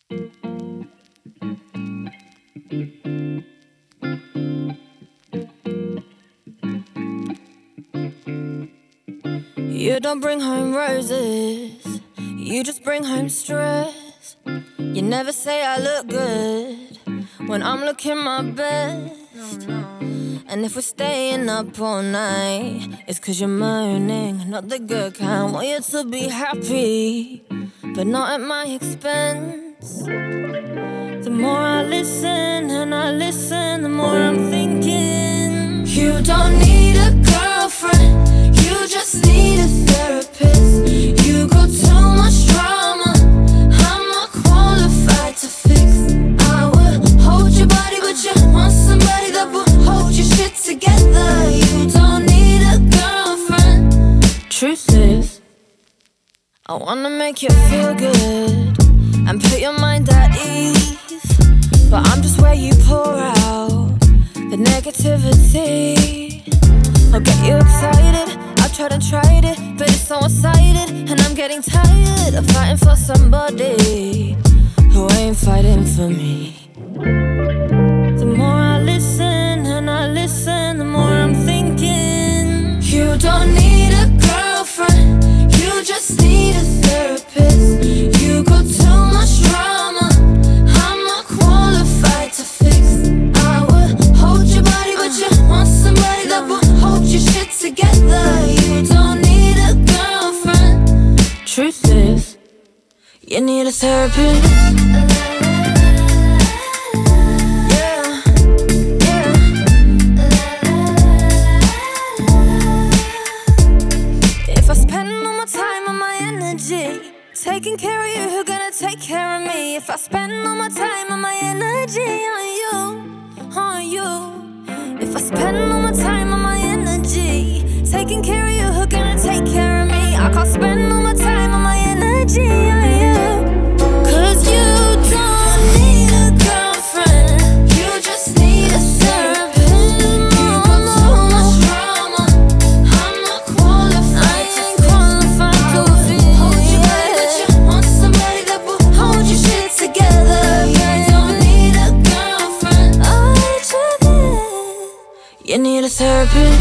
You don't bring home roses, you just bring home stress. You never say I look good when I'm looking my best. And if we're staying up all night, it's 'cause you're moaning, not the good kind. Want you to be happy, but not at my expense. The more I listen and I listen, the more I'm thinking, you don't need a girlfriend, you just need a therapist. You got too much drama, I'm not qualified to fix. I would hold your body, but you want somebody that will hold your shit together. You don't need a girlfriend. Truth is, I wanna make you feel good and put your mind at ease, but I'm just where you pour out the negativity. I'll get you excited, I've tried and tried it, but it's so one-sided, and I'm getting tired of fighting for somebody who ain't fighting for me. The more I listen and I listen, the more I'm thinking, you don't need a girlfriend, you just need a therapist. You got too much drama, I'm not qualified to fix. I would hold your body, but you want somebody that will hold your shit together. You don't need a girlfriend. Truth is, you need a therapist. Taking care of you, who gonna take care of me? If I spend all my time and my energy on you, on you. If I spend all my time and my energy taking care of you, who gonna take care of me? I can't spend all my time and my energy on you. 'Cause you don't need a girlfriend, you just need a therapist. You got too much drama, I'm not qualified to fix. Hold your body, but you want somebody that will hold your shit together. You don't need a girlfriend. You need a therapist.